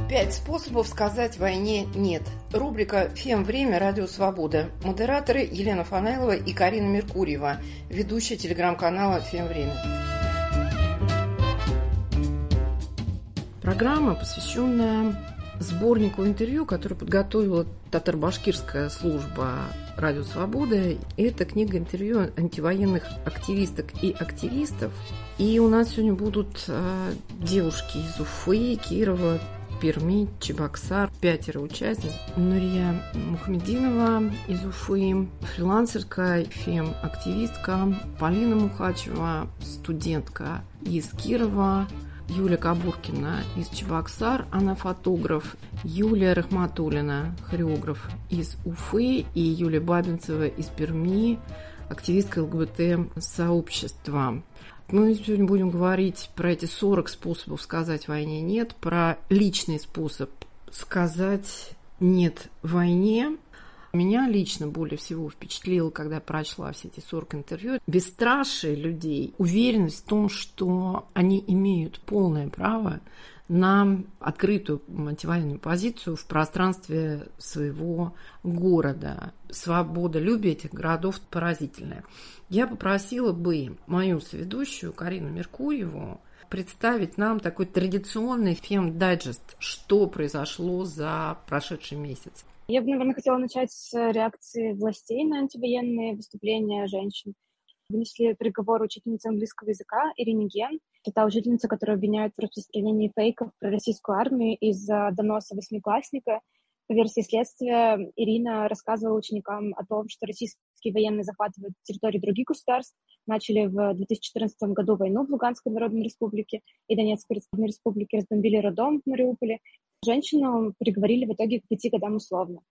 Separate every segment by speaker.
Speaker 1: 5 способов сказать войне «нет». Рубрика «Фем-время. Радио Свобода». Модераторы Елена Фанайлова и Карина Меркурьева, ведущая телеграм-канала «Фем-время». Программа, посвященная сборнику интервью, который подготовила татаро-башкирская служба «Радио Свобода». Это книга интервью антивоенных активисток и активистов. И у нас сегодня будут девушки из Уфы, Кирова, Перми, Чебоксар, 5 участниц. Нурия Мухамединова из Уфы, фрилансерка, фем-активистка, Полина Мухачева, студентка из Кирова, Юлия Кабуркина из Чебоксар, она фотограф, Юлия Рахматуллина, хореограф из Уфы, и Юлия Бабинцева из Перми, активистка ЛГБТ-сообщества. Мы сегодня будем говорить про эти 40 способов сказать войне «нет», про личный способ сказать «нет» войне. Меня лично более всего впечатлило, когда я прочла все эти 40 интервью, бесстрашие людей, уверенность в том, что они имеют полное право на открытую антивоенную позицию в пространстве своего города. Свободолюбие этих городов поразительное. Я попросила бы мою соведущую Карину Меркурьеву представить нам такой традиционный фем-дайджест, что произошло за прошедший месяц.
Speaker 2: Я бы, наверное, хотела начать с реакции властей на антивоенные выступления женщин. Вынесли приговор учительнице английского языка Ирине Ген. Это та учительница, которую обвиняют в распространении фейков про российскую армию из-за доноса восьмиклассника. По версии следствия, Ирина рассказывала ученикам о том, что российские военные захватывают территории других государств. Начали в 2014 году войну в Луганской Народной Республике и Донецкой Республике, разбомбили роддом в Мариуполе. Женщину приговорили в итоге к 5 годам условно.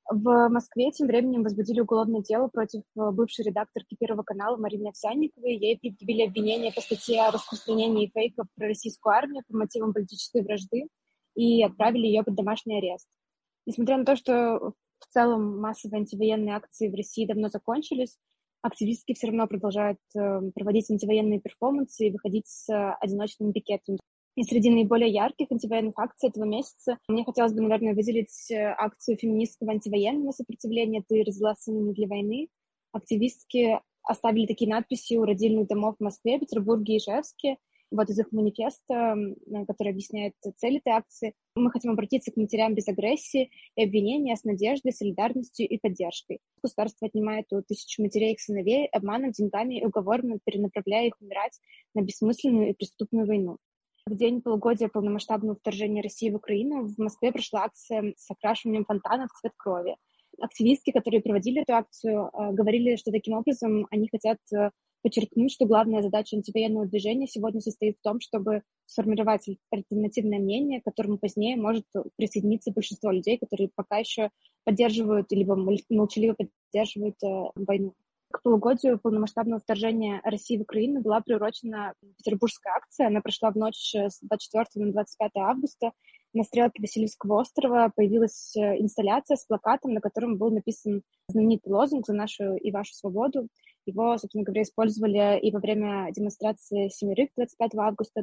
Speaker 2: В Москве тем временем возбудили уголовное дело против бывшей редакторки Первого канала Марины Овсянниковой. Ей предъявили обвинение по статье о распространении фейков про российскую армию по мотивам политической вражды и отправили ее под домашний арест. Несмотря на то, что в целом массовые антивоенные акции в России давно закончились, активистки все равно продолжают проводить антивоенные перформансы и выходить с одиночными пикетами. И среди наиболее ярких антивоенных акций этого месяца мне хотелось бы, наверное, выделить акцию феминистского антивоенного сопротивления «Ты родила сына не для войны». Активистки оставили такие надписи у родильных домов в Москве, Петербурге и Ижевске. Вот из их манифеста, который объясняет цель этой акции. Мы хотим обратиться к матерям без агрессии и обвинения с надеждой, солидарностью и поддержкой. Государство отнимает у тысяч матерей их сыновей обманом, деньгами и уговором, перенаправляя их умирать на бессмысленную и преступную войну. В день полугодия полномасштабного вторжения России в Украину в Москве прошла акция с окрашиванием фонтана в цвет крови. Активистки, которые проводили эту акцию, говорили, что таким образом они хотят подчеркнуть, что главная задача антивоенного движения сегодня состоит в том, чтобы сформировать альтернативное мнение, к которому позднее может присоединиться большинство людей, которые пока еще поддерживают либо молчаливо поддерживают войну. К полугодию полномасштабного вторжения России в Украину была приурочена петербургская акция. Она прошла в ночь с 24 на 25 августа. На стрелке Васильевского острова появилась инсталляция с плакатом, на котором был написан знаменитый лозунг «За нашу и вашу свободу». Его, собственно говоря, использовали и во время демонстрации «Семерых» 25 августа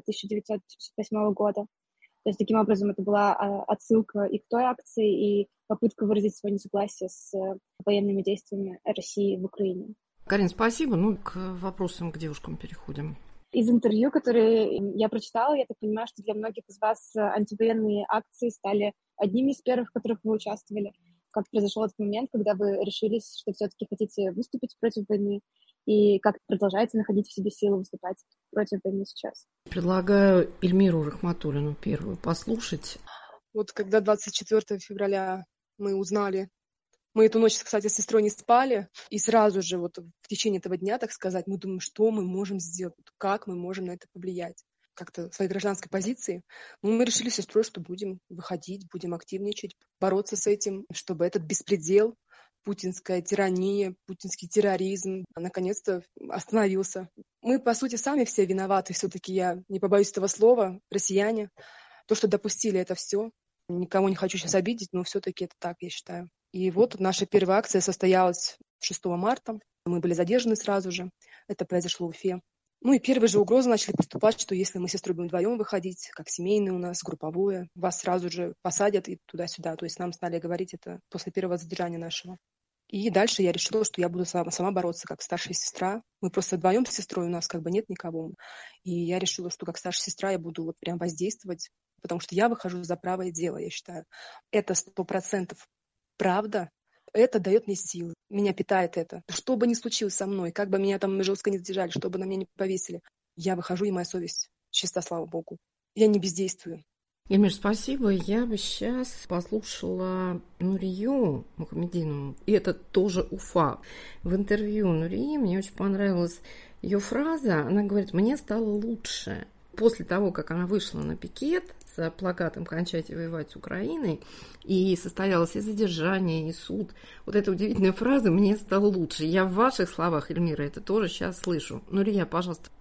Speaker 2: 1968 года. То есть, таким образом, это была отсылка и к той акции, и попытка выразить свое несогласие с военными действиями России в Украине.
Speaker 1: Карин, спасибо. К вопросам к девушкам переходим.
Speaker 2: Из интервью, которые я прочитала, я так понимаю, что для многих из вас антивоенные акции стали одними из первых, в которых вы участвовали. Как произошел этот момент, когда вы решились, что все-таки хотите выступить против войны, и как продолжаете находить в себе силы выступать против войны сейчас?
Speaker 1: Предлагаю Эльмиру Рахматуллину первую послушать.
Speaker 3: Вот когда 24 февраля мы узнали, мы эту ночь, кстати, с сестрой не спали, и сразу же вот в течение этого дня, так сказать, мы думаем, что мы можем сделать, как мы можем на это повлиять, как-то своей гражданской позиции. Мы решили с сестрой, что будем выходить, будем активничать, бороться с этим, чтобы этот беспредел, путинская тирания, путинский терроризм наконец-то остановился. Мы, по сути, сами все виноваты, все-таки я не побоюсь этого слова, россияне, то, что допустили это все. Никого не хочу сейчас обидеть, но все-таки это так, я считаю. И вот наша первая акция состоялась 6 марта. Мы были задержаны сразу же. Это произошло в Уфе. Ну и первые же угрозы начали поступать, что если мы с сестрой будем вдвоем выходить, как семейное у нас, групповое, вас сразу же посадят и туда-сюда. То есть нам стали говорить это после первого задержания нашего. И дальше я решила, что я буду сама бороться, как старшая сестра. Мы просто вдвоем с сестрой, у нас как бы нет никого. И я решила, что как старшая сестра я буду вот прям воздействовать, потому что я выхожу за правое дело, я считаю. Это 100% правда. Это дает мне силы, меня питает это. Что бы ни случилось со мной, как бы меня там жестко не задержали, что бы на меня не повесили, я выхожу, и моя совесть чиста, слава Богу. Я не бездействую.
Speaker 1: Эмир, спасибо. Я бы сейчас послушала Нурию Мухаммединову, и это тоже Уфа. В интервью Нурии мне очень понравилась ее фраза. Она говорит: «Мне стало лучше». После того, как она вышла на пикет с плакатом «Кончайте воевать с Украиной», и состоялось и задержание, и суд, вот эта удивительная фраза «мне стало лучше». Я в ваших словах, Эльмира, это тоже сейчас слышу. Нурия, пожалуйста.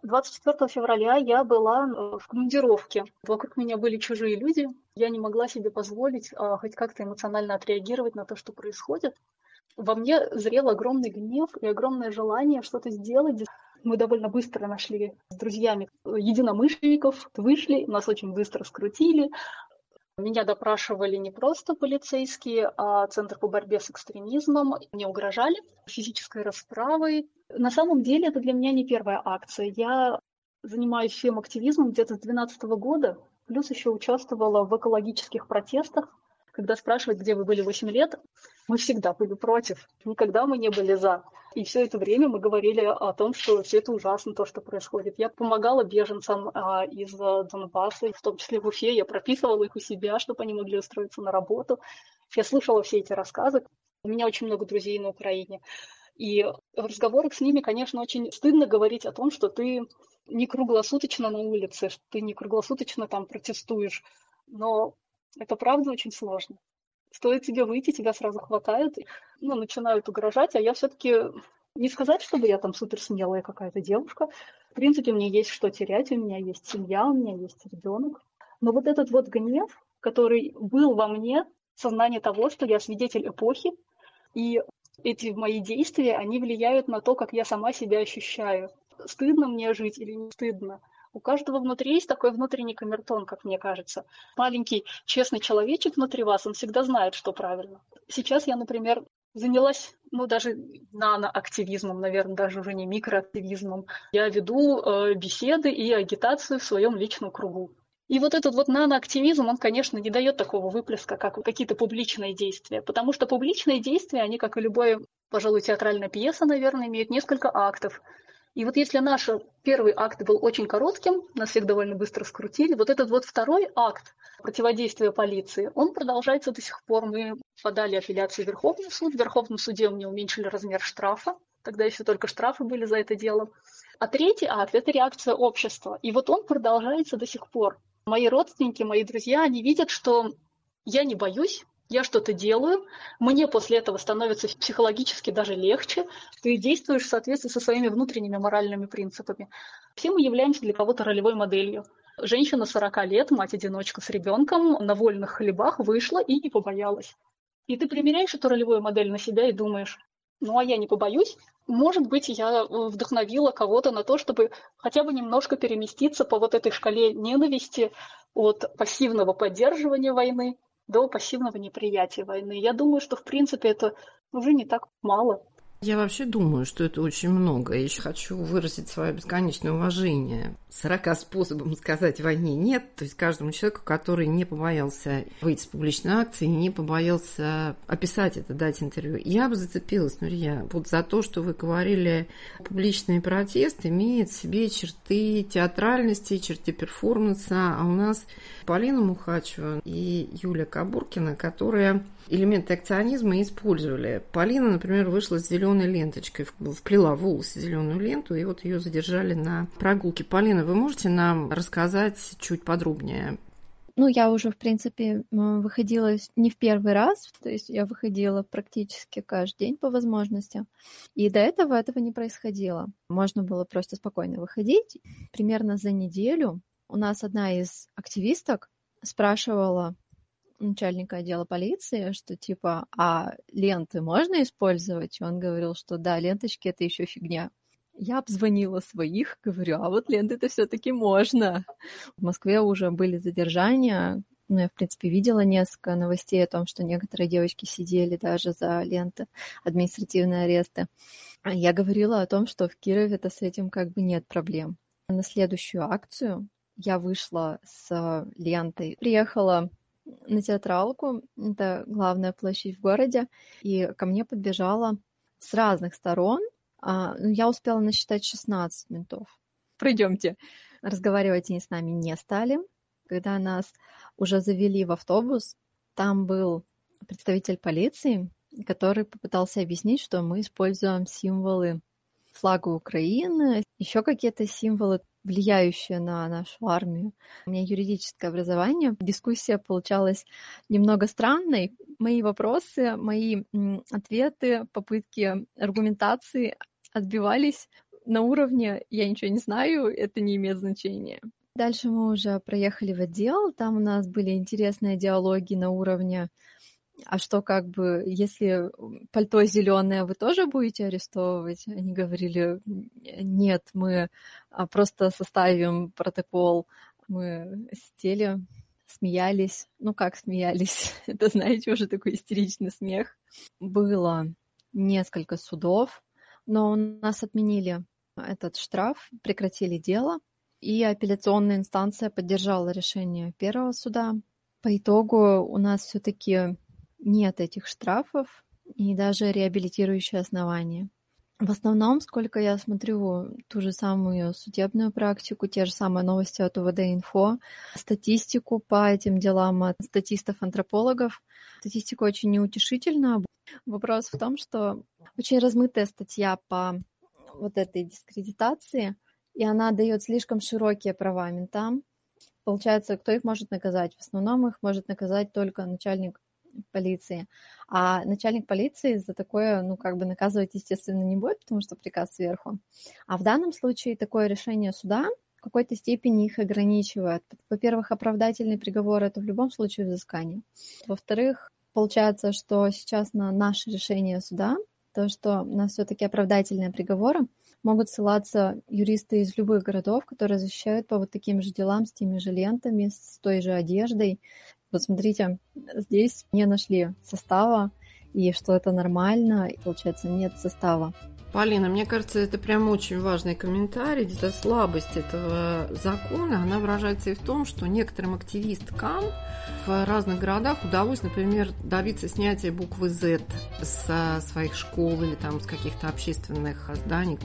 Speaker 4: 24 февраля я была в командировке. Вокруг меня были чужие люди. Я не могла себе позволить хоть как-то эмоционально отреагировать на то, что происходит. Во мне зрел огромный гнев и огромное желание что-то сделать. Мы довольно быстро нашли с друзьями единомышленников, вышли, нас очень быстро скрутили. Меня допрашивали не просто полицейские, а Центр по борьбе с экстремизмом. Мне угрожали физической расправой. На самом деле это для меня не первая акция. Я занимаюсь фем-активизмом где-то с 2012 года, плюс еще участвовала в экологических протестах. Когда спрашивают, где вы были 8 лет, мы всегда были против, никогда мы не были за. И все это время мы говорили о том, что все это ужасно, то, что происходит. Я помогала беженцам из Донбасса, в том числе в Уфе. Я прописывала их у себя, чтобы они могли устроиться на работу. Я слушала все эти рассказы. У меня очень много друзей на Украине. И в разговорах с ними, конечно, очень стыдно говорить о том, что ты не круглосуточно на улице, что ты не круглосуточно там протестуешь. Но это правда очень сложно. Стоит тебе выйти, тебя сразу хватают, начинают угрожать, а я все-таки не сказать, чтобы я там суперсмелая какая-то девушка. В принципе, мне есть что терять, у меня есть семья, у меня есть ребенок. Но вот этот вот гнев, который был во мне, сознание того, что я свидетель эпохи, и эти мои действия, они влияют на то, как я сама себя ощущаю. Стыдно мне жить или не стыдно? У каждого внутри есть такой внутренний камертон, как мне кажется. Маленький честный человечек внутри вас, он всегда знает, что правильно. Сейчас я, например, занялась, даже наноактивизмом, наверное, даже уже не микроактивизмом. Я веду беседы и агитацию в своем личном кругу. И вот этот вот наноактивизм, он, конечно, не дает такого выплеска, как какие-то публичные действия. Потому что публичные действия, они, как и любая, пожалуй, театральная пьеса, наверное, имеют несколько актов. И вот если наш первый акт был очень коротким, нас всех довольно быстро скрутили, вот этот вот второй акт противодействия полиции, он продолжается до сих пор. Мы подали апелляцию в Верховный суд. В Верховном суде мне уменьшили размер штрафа. Тогда еще только штрафы были за это дело. А третий акт – это реакция общества. И вот он продолжается до сих пор. Мои родственники, мои друзья, они видят, что я не боюсь, я что-то делаю, мне после этого становится психологически даже легче, ты действуешь в соответствии со своими внутренними моральными принципами. Все мы являемся для кого-то ролевой моделью. Женщина 40 лет, мать-одиночка с ребенком, на вольных хлебах вышла и не побоялась. И ты примеряешь эту ролевую модель на себя и думаешь, а я не побоюсь. Может быть, я вдохновила кого-то на то, чтобы хотя бы немножко переместиться по вот этой шкале ненависти от пассивного поддерживания войны до пассивного неприятия войны. Я думаю, что, в принципе, это уже не так мало.
Speaker 1: Я вообще думаю, что это очень много. Я еще хочу выразить свое бесконечное уважение 40 способам сказать войне нет. То есть каждому человеку, который не побоялся выйти с публичной акции, не побоялся описать это, дать интервью. Я бы зацепилась, Нурия, вот за то, что вы говорили, публичный протест имеет в себе черты театральности, черты перформанса. А у нас Полина Мухачева и Юлия Кабуркина, которые элементы акционизма использовали. Полина, например, вышла с зеленой ленточкой, вплела в волосы зеленую ленту, и вот ее задержали на прогулке. Полина, вы можете нам рассказать чуть подробнее?
Speaker 5: Я уже, в принципе, выходила не в первый раз, то есть я выходила практически каждый день по возможности, и до этого не происходило. Можно было просто спокойно выходить. Примерно за неделю у нас одна из активисток спрашивала начальника отдела полиции, что а ленты можно использовать? Он говорил, что да, ленточки — это еще фигня. Я обзвонила своих, говорю, а вот ленты-то все-таки можно. В Москве уже были задержания. Ну, я, в принципе, видела несколько новостей о том, что некоторые девочки сидели даже за ленты, административные аресты. Я говорила о том, что в Кирове-то с этим как бы нет проблем. На следующую акцию я вышла с лентой, приехала на Театралку, это главная площадь в городе, и ко мне подбежала с разных сторон. Я успела насчитать 16 ментов. Пройдемте. Разговаривать они с нами не стали. Когда нас уже завели в автобус, там был представитель полиции, который попытался объяснить, что мы используем символы флага Украины, еще какие-то символы, влияющие на нашу армию. У меня юридическое образование. Дискуссия получалась немного странной. Мои вопросы, мои ответы, попытки аргументации отбивались на уровне «я ничего не знаю, это не имеет значения». Дальше мы уже проехали в отдел, там у нас были интересные диалоги на уровне «а что, как бы, если пальто зеленое, вы тоже будете арестовывать?» Они говорили «нет, мы просто составим протокол». Мы сидели, смеялись. Ну как смеялись? Это, знаете, уже такой истеричный смех. Было несколько судов, но у нас отменили этот штраф, прекратили дело, и апелляционная инстанция поддержала решение первого суда. По итогу у нас все-таки нет этих штрафов и даже реабилитирующие основания. В основном, сколько я смотрю ту же самую судебную практику, те же самые новости от УВД-Инфо, статистику по этим делам от статистов-антропологов, статистика очень неутешительна. Вопрос в том, что очень размытая статья по вот этой дискредитации, и она дает слишком широкие права ментам. Получается, кто их может наказать? В основном их может наказать только начальник полиции. А начальник полиции за такое, наказывать, естественно, не будет, потому что приказ сверху. А в данном случае такое решение суда в какой-то степени их ограничивает. Во-первых, оправдательный приговор – это в любом случае взыскание. Во-вторых, получается, что сейчас на наше решение суда, то, что у нас все-таки оправдательные приговоры, могут ссылаться юристы из любых городов, которые защищают по вот таким же делам, с теми же лентами, с той же одеждой. Вот смотрите, здесь не нашли состава, и что это нормально, и, получается, нет состава.
Speaker 1: Полина, мне кажется, это прям очень важный комментарий. Где-то слабость этого закона, она выражается и в том, что некоторым активисткам в разных городах удалось, например, добиться снятия буквы Z со своих школ или там с каких-то общественных зданий.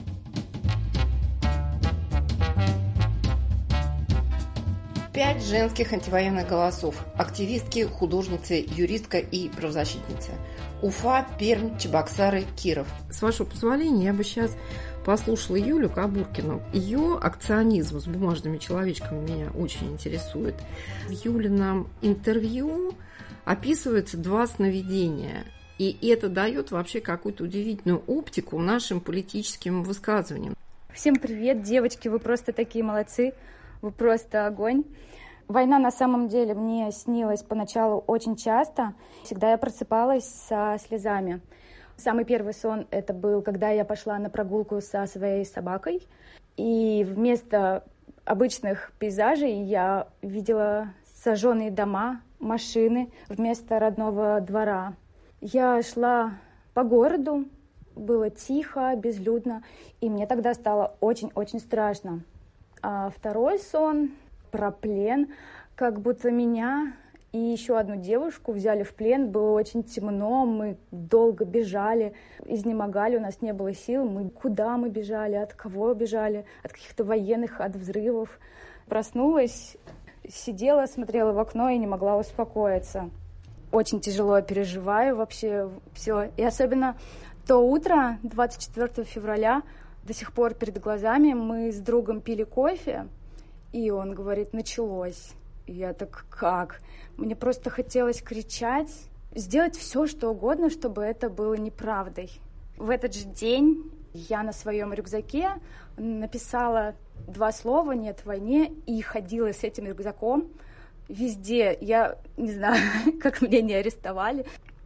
Speaker 1: Пять женских антивоенных голосов. Активистки, художницы, юристка и правозащитница. Уфа, Пермь, Чебоксары, Киров. С вашего позволения, я бы сейчас послушала Юлю Кабуркину. Ее акционизм с бумажными человечками меня очень интересует. В Юлином интервью описываются два сновидения. И это дает вообще какую-то удивительную оптику нашим политическим высказываниям.
Speaker 6: Всем привет, девочки, вы просто такие молодцы. Вы просто огонь. Война на самом деле мне снилась поначалу очень часто. Всегда я просыпалась со слезами. Самый первый сон это был, когда я пошла на прогулку со своей собакой. И вместо обычных пейзажей я видела сожженные дома, машины вместо родного двора. Я шла по городу, было тихо, безлюдно, и мне тогда стало очень-очень страшно. А второй сон про плен, как будто меня и еще одну девушку взяли в плен, было очень темно, мы долго бежали, изнемогали, у нас не было сил, куда мы бежали, от кого бежали, от каких-то военных, от взрывов. Проснулась, сидела, смотрела в окно и не могла успокоиться. Очень тяжело переживаю вообще все, и особенно то утро, 24 февраля, до сих пор перед глазами. Мы с другом пили кофе, и он говорит, началось. И я так, как? Мне просто хотелось кричать, сделать все, что угодно, чтобы это было неправдой. В этот же день я на своем рюкзаке написала 2 слова «нет войне» и ходила с этим рюкзаком везде. Я не знаю, как меня не арестовали.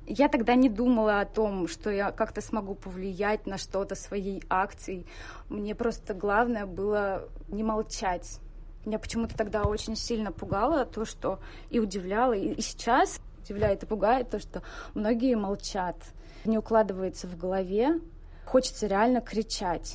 Speaker 6: Я тогда не думала о том, что я как-то смогу повлиять на что-то своей акцией. Мне просто главное было не молчать. Меня почему-то тогда очень сильно пугало то, что и удивляло, и сейчас удивляет и пугает то, что многие молчат. Не укладывается в голове, хочется реально кричать.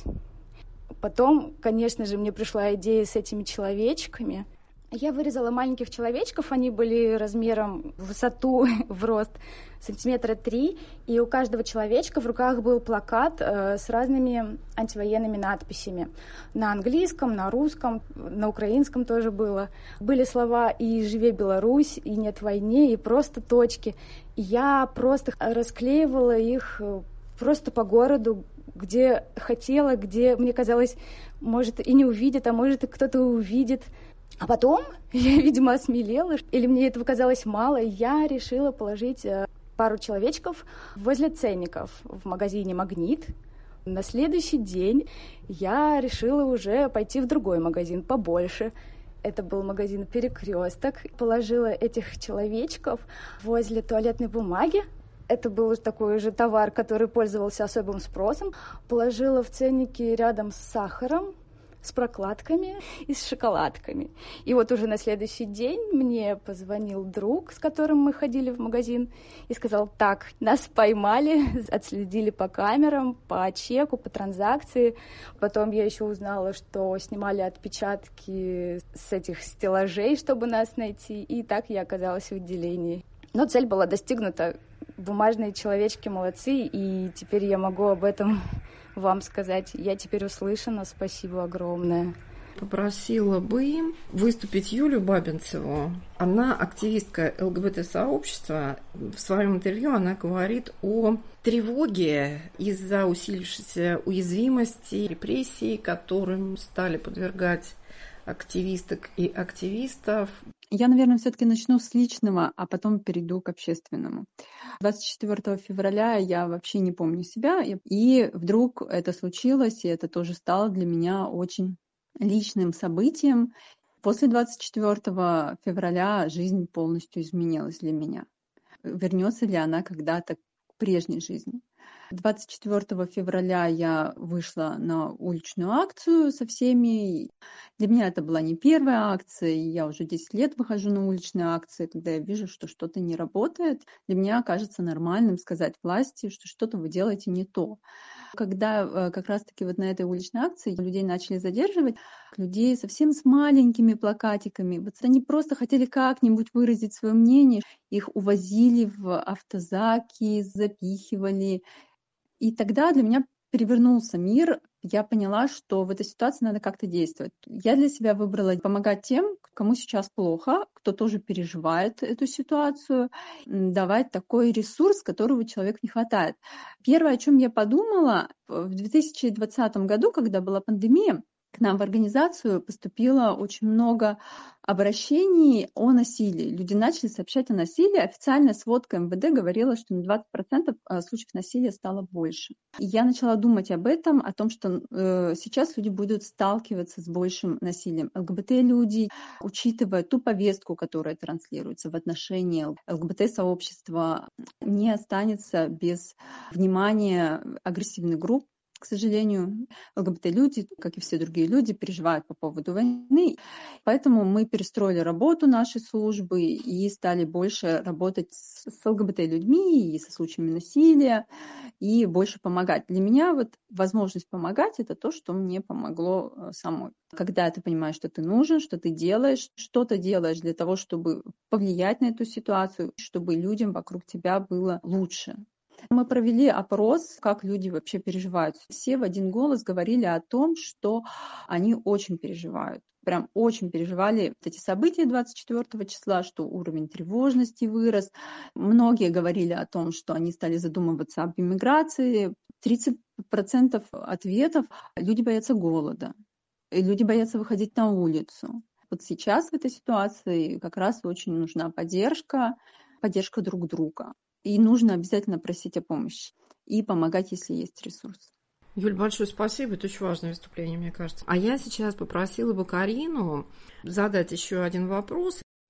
Speaker 6: Потом, конечно же, мне пришла идея с этими человечками. Я вырезала маленьких человечков, они были размером в высоту, в рост 3 сантиметра, и у каждого человечка в руках был плакат с разными антивоенными надписями. На английском, на русском, на украинском тоже было. Были слова «И живе Беларусь», «И нет войне», и просто точки. И я просто расклеивала их просто по городу, где хотела, где, мне казалось, может, и не увидит, а может, и кто-то увидит. А потом я, видимо, осмелела, или мне этого казалось мало, и я решила положить пару человечков возле ценников в магазине «Магнит». На следующий день я решила уже пойти в другой магазин побольше. Это был магазин «Перекресток». Положила этих человечков возле туалетной бумаги. Это был такой же товар, который пользовался особым спросом. Положила в ценники рядом с сахаром, с прокладками и с шоколадками. И вот уже на следующий день мне позвонил друг, с которым мы ходили в магазин, и сказал: так, нас поймали, отследили по камерам, по чеку, по транзакции. Потом я еще узнала, что снимали отпечатки с этих стеллажей, чтобы нас найти, и так я оказалась в отделении. Но цель была достигнута. Бумажные человечки молодцы, и теперь я могу об этом вам сказать. Я теперь услышана, спасибо огромное.
Speaker 1: Попросила бы выступить Юлию Бабинцеву. Она активистка ЛГБТ-сообщества. В своем интервью она говорит о тревоге из-за усилившейся уязвимости, репрессий, которым стали подвергать активисток и активистов.
Speaker 7: Я, наверное, все-таки начну с личного, а потом перейду к общественному. 24 февраля я вообще не помню себя, и вдруг это случилось, и это тоже стало для меня очень личным событием. После 24 февраля жизнь полностью изменилась для меня. Вернется ли она когда-то к прежней жизни? 24 февраля я вышла на уличную акцию со всеми. Для меня это была не первая акция, и я уже 10 лет выхожу на уличные акции, когда я вижу, что что-то не работает. Для меня кажется нормальным сказать власти, что что-то вы делаете не то. Когда как раз-таки вот на этой уличной акции людей начали задерживать, людей совсем с маленькими плакатиками, вот они просто хотели как-нибудь выразить свое мнение, их увозили в автозаки, запихивали. И тогда для меня перевернулся мир, я поняла, что в этой ситуации надо как-то действовать. Я для себя выбрала помогать тем, кому сейчас плохо, кто тоже переживает эту ситуацию, давать такой ресурс, которого человеку не хватает. Первое, о чем я подумала, в 2020 году, когда была пандемия, к нам в организацию поступило очень много обращений о насилии. Люди начали сообщать о насилии. Официальная сводка МВД говорила, что на 20% случаев насилия стало больше. И я начала думать об этом, о том, что сейчас люди будут сталкиваться с большим насилием. ЛГБТ-люди, учитывая ту повестку, которая транслируется в отношении ЛГБТ-сообщества, не останется без внимания агрессивных групп. К сожалению, ЛГБТ-люди, как и все другие люди, переживают по поводу войны. Поэтому мы перестроили работу нашей службы и стали больше работать с ЛГБТ-людьми и со случаями насилия, и больше помогать. Для меня вот возможность помогать — это то, что мне помогло самой. Когда ты понимаешь, что ты нужен, что ты делаешь, что-то делаешь для того, чтобы повлиять на эту ситуацию, чтобы людям вокруг тебя было лучше. Мы провели опрос, как люди вообще переживают. Все в один голос говорили о том, что они очень переживают. Прям очень переживали эти события 24 числа, что уровень тревожности вырос. Многие говорили о том, что они стали задумываться об иммиграции. 30% ответов — люди боятся голода, люди боятся выходить на улицу. Вот сейчас в этой ситуации как раз очень нужна поддержка друг друга. И нужно обязательно просить о помощи и помогать, если есть ресурс.
Speaker 1: Юль, большое спасибо. Это очень важное выступление, мне кажется. А я сейчас попросила бы Карину задать еще один вопрос.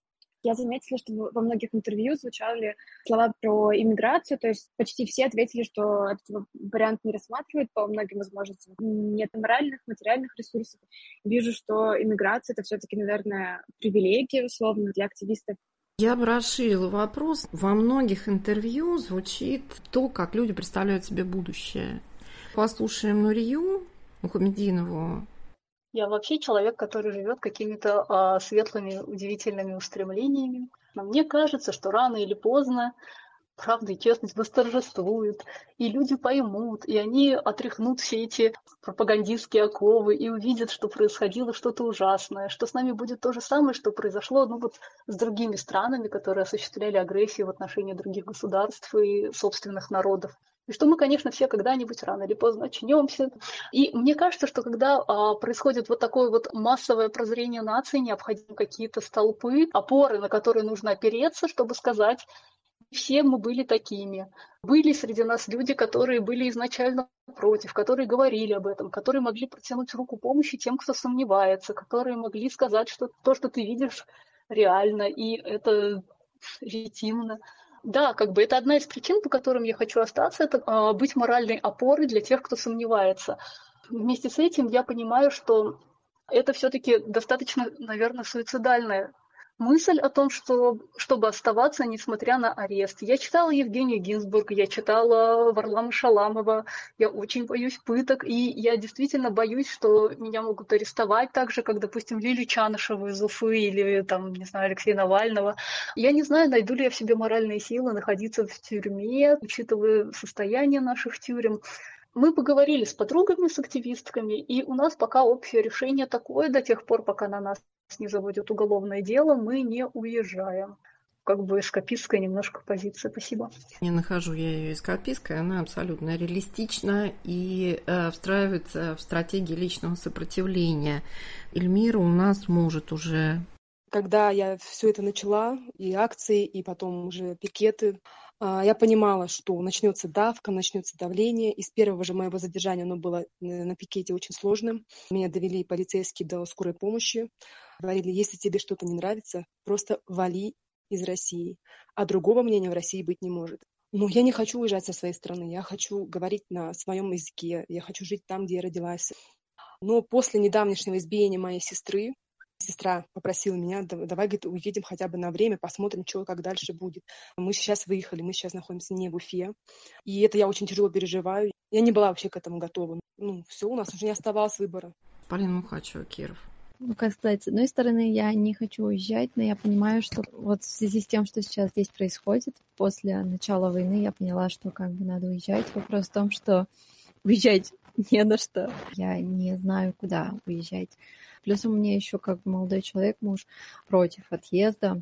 Speaker 2: Я заметила, что во многих интервью звучали слова про иммиграцию, то есть почти все ответили, что этот вариант не рассматривают по многим возможностям. Нет моральных, материальных ресурсов. Вижу, что иммиграция — это все-таки, наверное, привилегия, условно, для активистов.
Speaker 1: Я бы расширила вопрос. Во многих интервью звучит то, как люди представляют себе будущее. Послушаем Нурию Мухамединову.
Speaker 4: Я вообще человек, который живет какими-то светлыми, удивительными устремлениями. Но мне кажется, что рано или поздно правда и честность восторжествуют, и люди поймут, и они отряхнут все эти пропагандистские оковы и увидят, что происходило что-то ужасное, что с нами будет то же самое, что произошло с другими странами, которые осуществляли агрессию в отношении других государств и собственных народов. И что мы, конечно, все когда-нибудь рано или поздно очнемся. И мне кажется, что когда происходит вот такое вот массовое прозрение нации, необходимы какие-то столпы, опоры, на которые нужно опереться, чтобы сказать: все мы были такими. Были среди нас люди, которые были изначально против, которые говорили об этом, которые могли протянуть руку помощи тем, кто сомневается, которые могли сказать, что то, что ты видишь, реально, и это легитимно. Да, это одна из причин, по которым я хочу остаться, это быть моральной опорой для тех, кто сомневается. Вместе с этим я понимаю, что это все-таки достаточно, наверное, суицидальная мысль о том, чтобы оставаться, несмотря на арест. Я читала Евгению Гинзбург, я читала Варлама Шаламова, я очень боюсь пыток, и я действительно боюсь, что меня могут арестовать так же, как, допустим, Лилию Чанышеву из Уфы или, Алексея Навального. Я не знаю, найду ли я в себе моральные силы находиться в тюрьме, учитывая состояние наших тюрем. Мы поговорили с подругами, с активистками, и у нас пока общее решение такое: до тех пор, пока на нас не заводят уголовное дело, мы не уезжаем. Эскапистская немножко позиция. Спасибо.
Speaker 1: Не нахожу я ее эскапистской, она абсолютно реалистична и встраивается в стратегии личного сопротивления. Эльмира у нас может уже...
Speaker 3: Когда я все это начала, и акции, и потом уже пикеты, я понимала, что начнется давка, начнется давление. И с первого же моего задержания оно было на пикете очень сложным. Меня довели полицейские до скорой помощи. Говорили: если тебе что-то не нравится, просто вали из России. А другого мнения в России быть не может. Но я не хочу уезжать со своей страны. Я хочу говорить на своем языке. Я хочу жить там, где я родилась. Но после недавнешнего избиения моей сестры, сестра попросила меня: давай, говорит, уедем хотя бы на время, посмотрим, что как дальше будет. Мы сейчас выехали, мы сейчас находимся не в Уфе. И это я очень тяжело переживаю. Я не была вообще к этому готова. Все, у нас уже не оставалось выбора.
Speaker 1: Полина Мухачева, Киров.
Speaker 5: Как сказать, с одной стороны, я не хочу уезжать, но я понимаю, что вот в связи с тем, что сейчас здесь происходит, после начала войны я поняла, что надо уезжать. Вопрос в том, что уезжать не на что. Я не знаю, куда уезжать. Плюс у меня еще молодой человек, муж, против отъезда.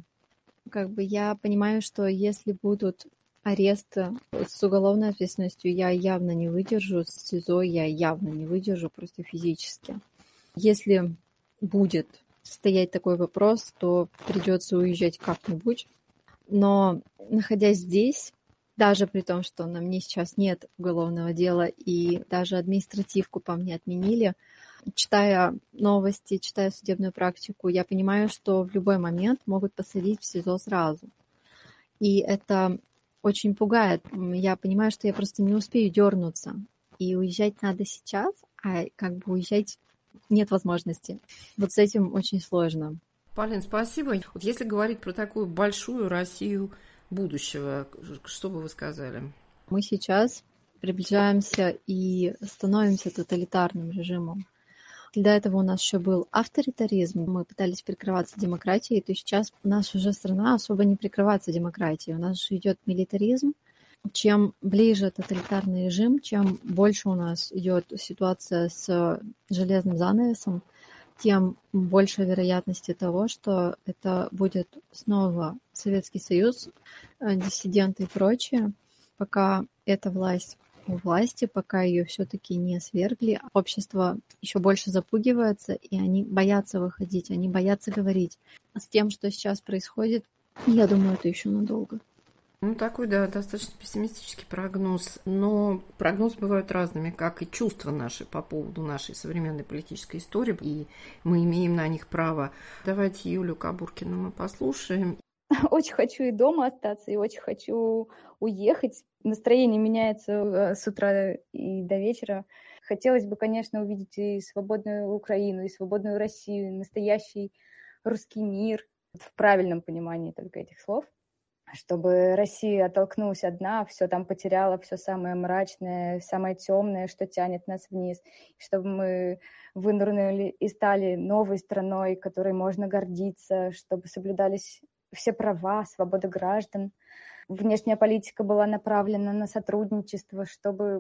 Speaker 5: Я понимаю, что если будут аресты с уголовной ответственностью, я явно не выдержу, с СИЗО я явно не выдержу, просто физически. Если будет стоять такой вопрос, то придется уезжать как-нибудь. Но находясь здесь, даже при том, что на мне сейчас нет уголовного дела и даже административку по мне отменили, читая новости, читая судебную практику, я понимаю, что в любой момент могут посадить в СИЗО сразу. И это очень пугает. Я понимаю, что я просто не успею дернуться. И уезжать надо сейчас, а уезжать нет возможности. Вот с этим очень сложно.
Speaker 1: Полин, спасибо. Вот если говорить про такую большую Россию будущего, что бы вы сказали?
Speaker 5: Мы сейчас приближаемся и становимся тоталитарным режимом. До этого у нас еще был авторитаризм. Мы пытались прикрываться демократией, то сейчас наша уже страна особо не прикрывается демократией. У нас же идет милитаризм. Чем ближе тоталитарный режим, чем больше у нас идет ситуация с железным занавесом, тем больше вероятности того, что это будет снова Советский Союз, диссиденты и прочее, пока эта власть у власти, пока ее все-таки не свергли, общество еще больше запугивается, и они боятся выходить, они боятся говорить. С тем, что сейчас происходит, я думаю, это еще надолго.
Speaker 1: Такой, да, достаточно пессимистический прогноз. Но прогнозы бывают разными, как и чувства наши по поводу нашей современной политической истории, и мы имеем на них право. Давайте Юлию Кабуркину мы послушаем.
Speaker 6: очень хочу и дома остаться, и очень хочу уехать. Настроение меняется с утра и до вечера. Хотелось бы, конечно, увидеть и свободную Украину, и свободную Россию, настоящий русский мир в правильном понимании только этих слов. Чтобы Россия оттолкнулась от дна, все там потеряла, все самое мрачное, самое темное, что тянет нас вниз. Чтобы мы вынырнули и стали новой страной, которой можно гордиться, чтобы соблюдались все права, свободы граждан. Внешняя политика была направлена на сотрудничество, чтобы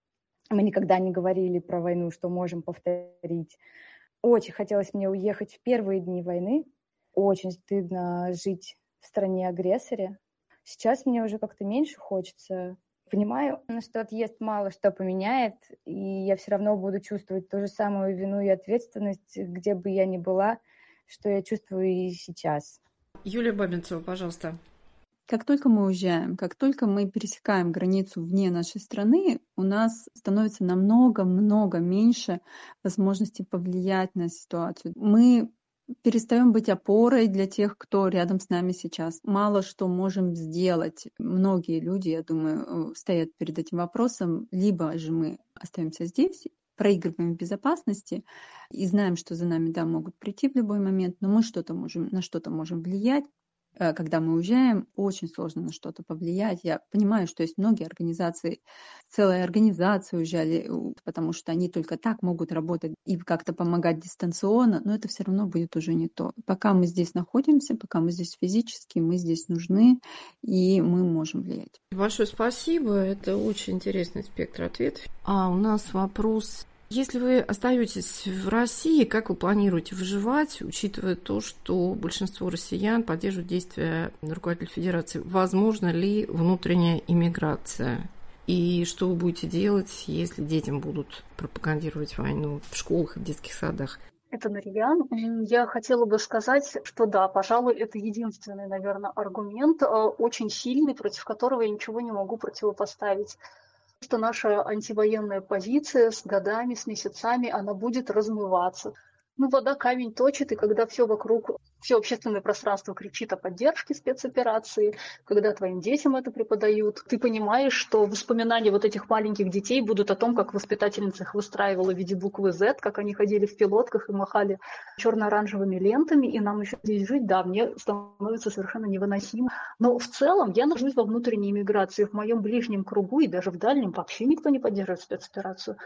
Speaker 6: мы никогда не говорили про войну, что можем повторить. Очень хотелось мне уехать в первые дни войны. Очень стыдно жить в стране-агрессоре. Сейчас мне уже как-то меньше хочется. Понимаю, что отъезд мало что поменяет, и я все равно буду чувствовать ту же самую вину и ответственность, где бы я ни была, что я чувствую и сейчас.
Speaker 1: Юлия Бабинцева, пожалуйста.
Speaker 7: Как только мы уезжаем, как только мы пересекаем границу вне нашей страны, у нас становится намного меньше возможности повлиять на ситуацию. Мы перестаем быть опорой для тех, кто рядом с нами сейчас. Мало что можем сделать. Многие люди, я думаю, стоят перед этим вопросом. Либо же мы остаемся здесь, проигрываем в безопасности и знаем, что за нами, да, могут прийти в любой момент, но мы на что-то можем влиять. Когда мы уезжаем, очень сложно на что-то повлиять. Я понимаю, что есть многие организации, целые организации уезжали, потому что они только так могут работать и как-то помогать дистанционно, но это все равно будет уже не то. Пока мы здесь находимся, пока мы здесь физически, мы здесь нужны, и мы можем влиять.
Speaker 1: Большое спасибо. Это очень интересный спектр ответов. А у нас вопрос. Если вы остаетесь в России, как вы планируете выживать, учитывая то, что большинство россиян поддерживают действия руководителя Федерации? Возможно ли внутренняя иммиграция? И что вы будете делать, если детям будут пропагандировать войну в школах и в детских садах?
Speaker 4: Это Нариан. Я хотела бы сказать, что да, пожалуй, это единственный, наверное, аргумент, очень сильный, против которого я ничего не могу противопоставить. Что наша антивоенная позиция с годами, с месяцами, она будет размываться. Вода камень точит, и когда все вокруг, все общественное пространство кричит о поддержке спецоперации, когда твоим детям это преподают, ты понимаешь, что воспоминания вот этих маленьких детей будут о том, как воспитательница их выстраивала в виде буквы Z, как они ходили в пилотках и махали черно-оранжевыми лентами, и нам еще здесь жить, да, мне становится совершенно невыносимо. Но в целом я нахожусь во внутренней эмиграции, в моем ближнем кругу и даже в дальнем вообще никто не поддерживает спецоперацию.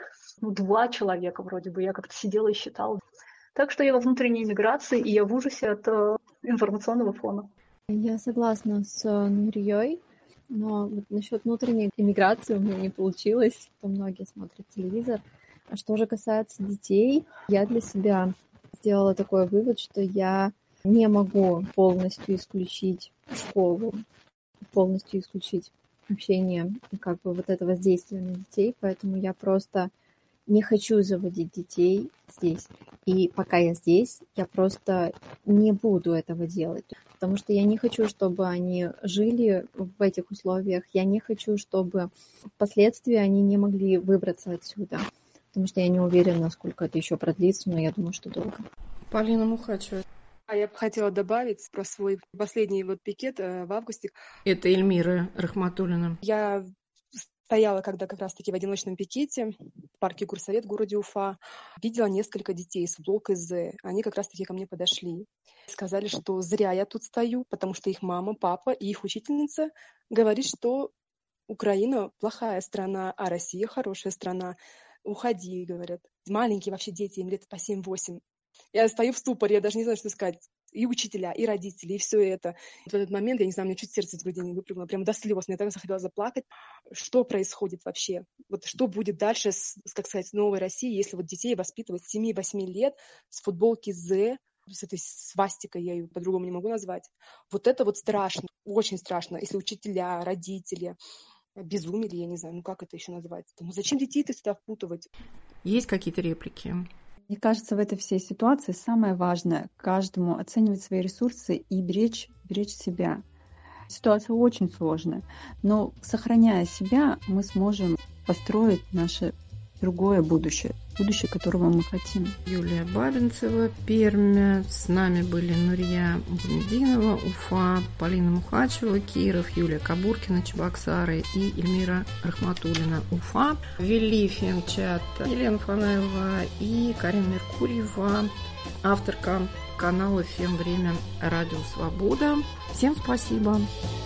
Speaker 4: 2 человека вроде бы, я как-то сидела и считала. Так что я во внутренней эмиграции, и я в ужасе от информационного фона.
Speaker 5: Я согласна с Нурией, но вот насчет внутренней эмиграции у меня не получилось, то многие смотрят телевизор. А что же касается детей, я для себя сделала такой вывод, что я не могу полностью исключить школу, полностью исключить общение и как бы вот это воздействие на детей, поэтому я просто не хочу заводить детей здесь. И пока я здесь, я просто не буду этого делать. Потому что я не хочу, чтобы они жили в этих условиях. Я не хочу, чтобы впоследствии они не могли выбраться отсюда. Потому что я не уверена, насколько это еще продлится, но я думаю, что долго.
Speaker 1: Полина Мухачева.
Speaker 3: Я бы хотела добавить про свой последний пикет в августе.
Speaker 1: Это Эльмира Рахматуллина.
Speaker 3: Я стояла, когда как раз-таки в одиночном пикете в парке Горсовет в городе Уфа, видела несколько детей с блока З. Они как раз-таки ко мне подошли. Сказали, что зря я тут стою, потому что их мама, папа и их учительница говорит, что Украина плохая страна, а Россия хорошая страна. Уходи, говорят. Маленькие вообще дети, им лет по 7-8. Я стою в ступоре, я даже не знаю, что сказать. И учителя, и родители, и все это. В этот момент, я не знаю, мне чуть сердце из груди не выпрыгнуло, прямо до слез. Мне так захотелось заплакать. Что происходит вообще? Что будет дальше с новой Россией, если детей воспитывать с 7-8 лет с футболки З, с этой свастикой, я ее по-другому не могу назвать. Это страшно, очень страшно, если учителя, родители безумели, я не знаю, как это еще назвать. Зачем детей-то сюда впутывать?
Speaker 1: Есть какие-то реплики?
Speaker 7: Мне кажется, в этой всей ситуации самое важное каждому оценивать свои ресурсы и беречь себя. Ситуация очень сложная, но сохраняя себя, мы сможем построить наше другое будущее, будущее, которого мы хотим.
Speaker 1: Юлия Бабинцева, Пермь. С нами были Нурия Бумединова, Уфа, Полина Мухачева, Киров, Юлия Кабуркина, Чебоксары и Эльмира Рахматуллина, Уфа. Вели фемчат Елена Фанаева и Карина Меркурьева, авторка канала «Фем Время» Радио Свобода. Всем спасибо.